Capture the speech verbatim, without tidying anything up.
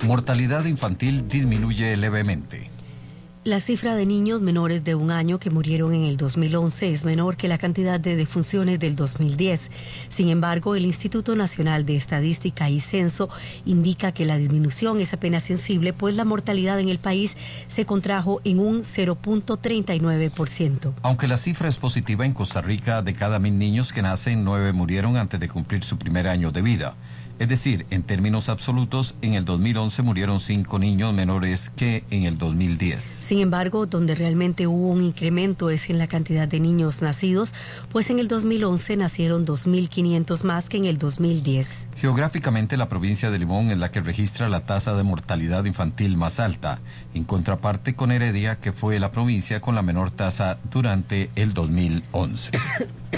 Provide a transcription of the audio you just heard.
Mortalidad infantil disminuye levemente. La cifra de niños menores de un año que murieron en el dos mil once es menor que la cantidad de defunciones del dos mil diez. Sin embargo, el Instituto Nacional de Estadística y Censo indica que la disminución es apenas sensible, pues la mortalidad en el país se contrajo en un cero punto treinta y nueve por ciento. Aunque la cifra es positiva, en Costa Rica, de cada mil niños que nacen, nueve murieron antes de cumplir su primer año de vida. Es decir, en términos absolutos, en el dos mil once murieron cinco niños menores que en el dos mil diez. Sin embargo, donde realmente hubo un incremento es en la cantidad de niños nacidos, pues en el dos mil once nacieron dos mil quinientos más que en el dos mil diez. Geográficamente, la provincia de Limón es la que registra la tasa de mortalidad infantil más alta, en contraparte con Heredia, que fue la provincia con la menor tasa durante el dos mil once.